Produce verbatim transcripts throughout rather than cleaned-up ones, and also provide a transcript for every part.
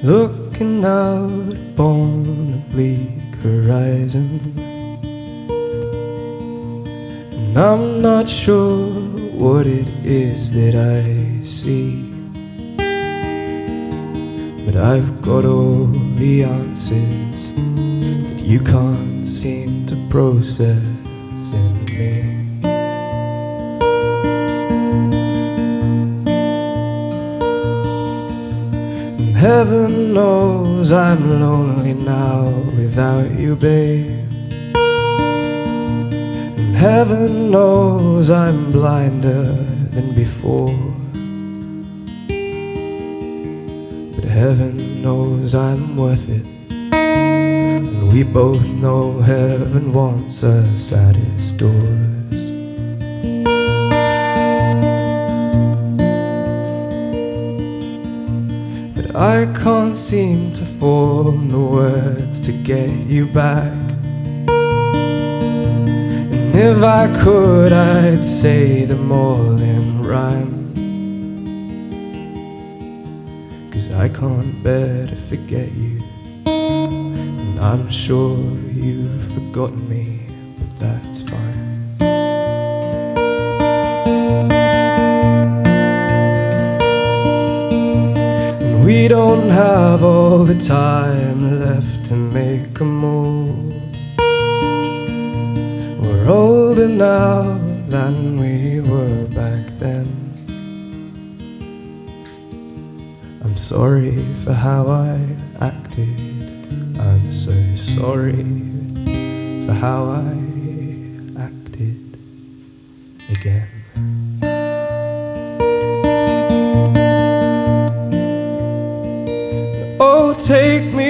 looking out upon a bleak horizon, and I'm not sure what it is that I see, but I've got all the answers that you can't seem to process in me. And heaven knows I'm lonely now without you, babe. And heaven knows I'm blinder than before, but heaven knows I'm worth it, and we both know heaven wants us at its doors. But I can't seem to form the words to get you back, and if I could I'd say them all in rhyme, 'cause I can't bear to forget you, and I'm sure you've forgotten me, but that's fine. And we don't have all the time left to make a move. We're older now than we were back then. I'm sorry for how I acted, I'm so sorry for how I acted again. Oh, take me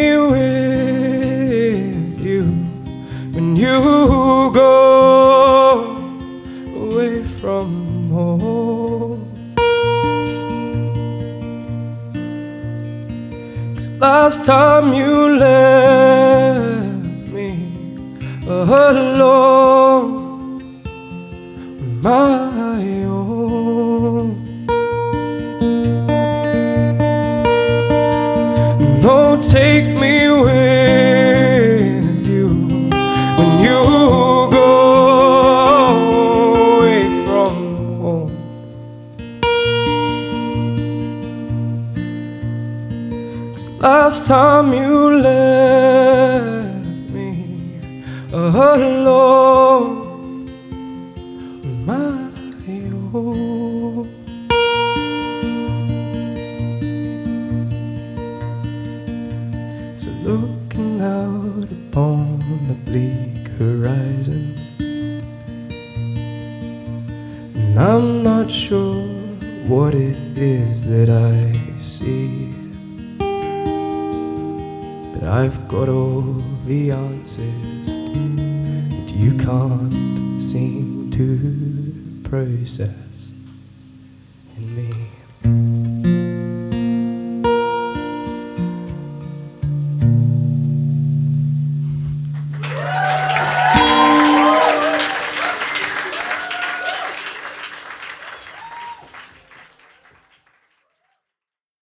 with you when you go away from home, 'cause last time you left me alone on my own. No, take me with you when you go away from home, 'cause last time you left me alone on my own. So looking out upon the bleak horizon, and I'm not sure what it is that I see, but I've got all the answers that you can't seem to process.